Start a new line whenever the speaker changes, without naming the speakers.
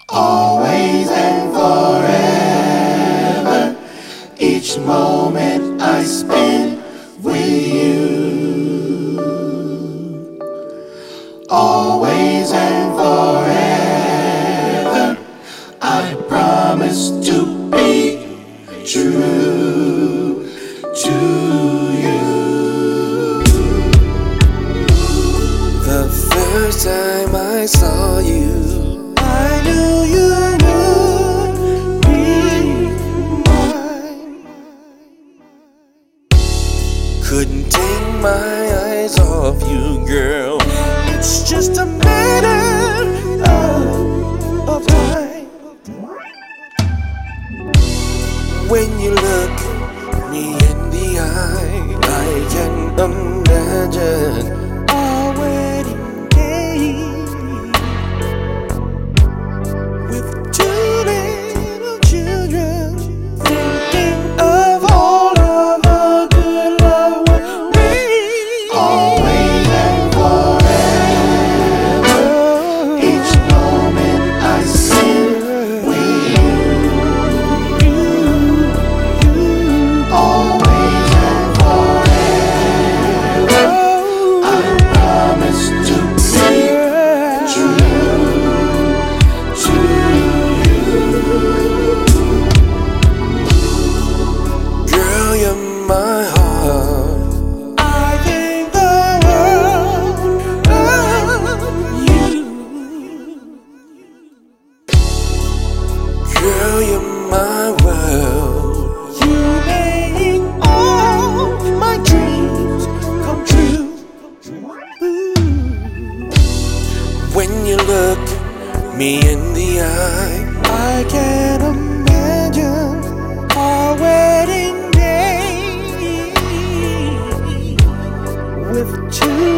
always and forever. Each moment I spend with you, always and forever. I promise to be true to you.
The first time I saw you, I knew you would be mine. Couldn't take my eyes off you, girl. It's just a matter of time. When you look me in the eye, I can imagine our wedding day with two little children, thinking of all of the good love we made.
Always and forever, each moment I spend with you, always and forever. I promise to be true to you.
Girl, you're my heart. I think the world of you. Girl, you're my world. You make all my dreams come true. When you look me in the eye, I can imagine our wedding day with two